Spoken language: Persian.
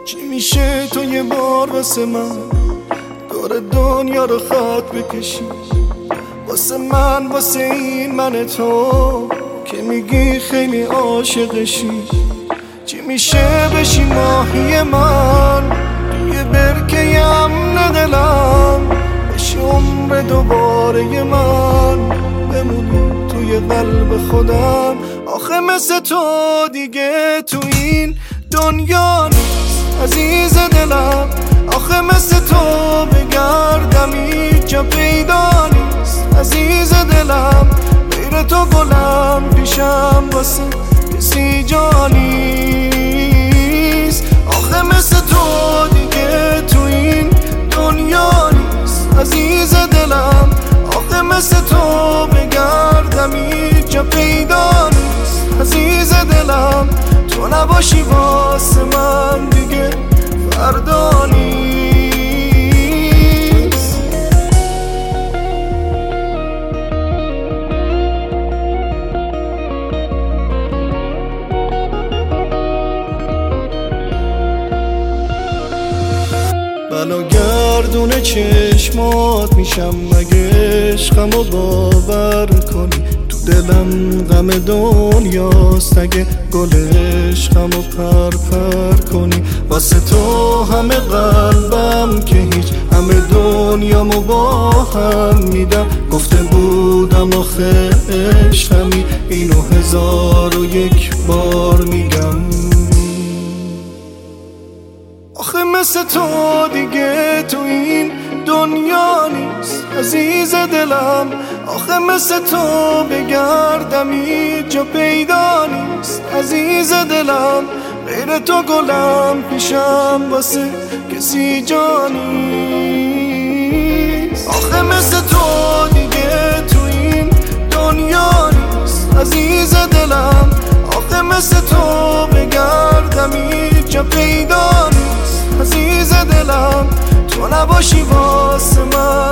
چی میشه تو یه بار واسه من دور دنیا رو خط بکشی؟ واسه من، واسه این من تو که میگی خیلی عاشقشی. چی میشه بشی ماهی من توی برکه امن دلم، بشی عمر دوباره من، بمونی توی قلب خودم. آخه مثل تو دیگه تو این دنیا نیست عزیز دلم. آخه مثل تو بگردم هیچ جا پیدا نیست عزیز دلم. غیر تو گلم پیشم واسه کسی جا نیست. آخه مثل تو دیگه تو این دنیا نیست عزیز دلم. آخه مثل تو بگردم هیچ جا پیدا نیست عزیز دلم. تو نباشی واسه من دیگه فردا نیست. بلا گردون چشمات میشم اگه عشقمو باور کنی. تو دلم غم دنیاست اگه گل عشقمو پر کنی. واسه تو همه قلبم که هیچ، همه دنیامو با هم میدم. گفته بودم آخه عشقمی، اینو 1001 بار میگم. آخه مثل تو دیگه تو این دنیا نیست عزیز دلم. آخه مثل تو بگردم هیچ جا پیدا نیست عزیز دلم. غیر تو گلم پیشم واسه کسی جا نیست. آخه مثل تو دیگه تو این دنیا نیست عزیز دلم. آخه مثل تو بگردم هیچ جا پیدا نیست عزیز دلم. تو نباشی واسه من